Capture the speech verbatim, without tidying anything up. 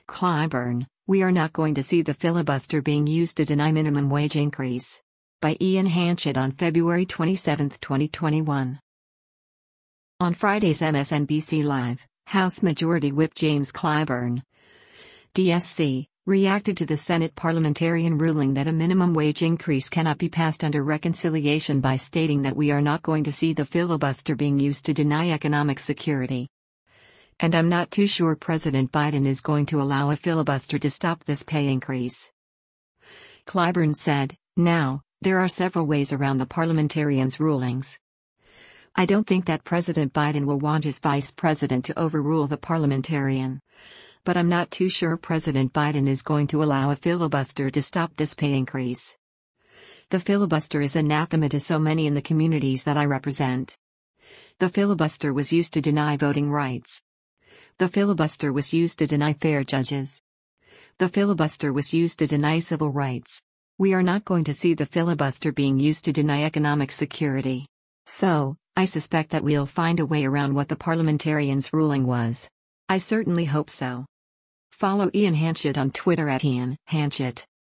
Clyburn, we are not going to see the filibuster being used to deny minimum wage increase. By Ian Hanchett on February twenty-seventh, twenty twenty-one. On Friday's M S N B C Live, House Majority Whip James Clyburn, D S C, reacted to the Senate parliamentarian ruling that a minimum wage increase cannot be passed under reconciliation by stating that we are not going to see the filibuster being used to deny economic security. And I'm not too sure President Biden is going to allow a filibuster to stop this pay increase. Clyburn said, "Now, there are several ways around the parliamentarians' rulings. I don't think that President Biden will want his vice president to overrule the parliamentarian. But I'm not too sure President Biden is going to allow a filibuster to stop this pay increase. The filibuster is anathema to so many in the communities that I represent. The filibuster was used to deny voting rights. The filibuster was used to deny fair judges. The filibuster was used to deny civil rights. We are not going to see the filibuster being used to deny economic security. So, I suspect that we'll find a way around what the parliamentarians' ruling was. I certainly hope so." Follow Ian Hanchett on Twitter at Ian Hanchett.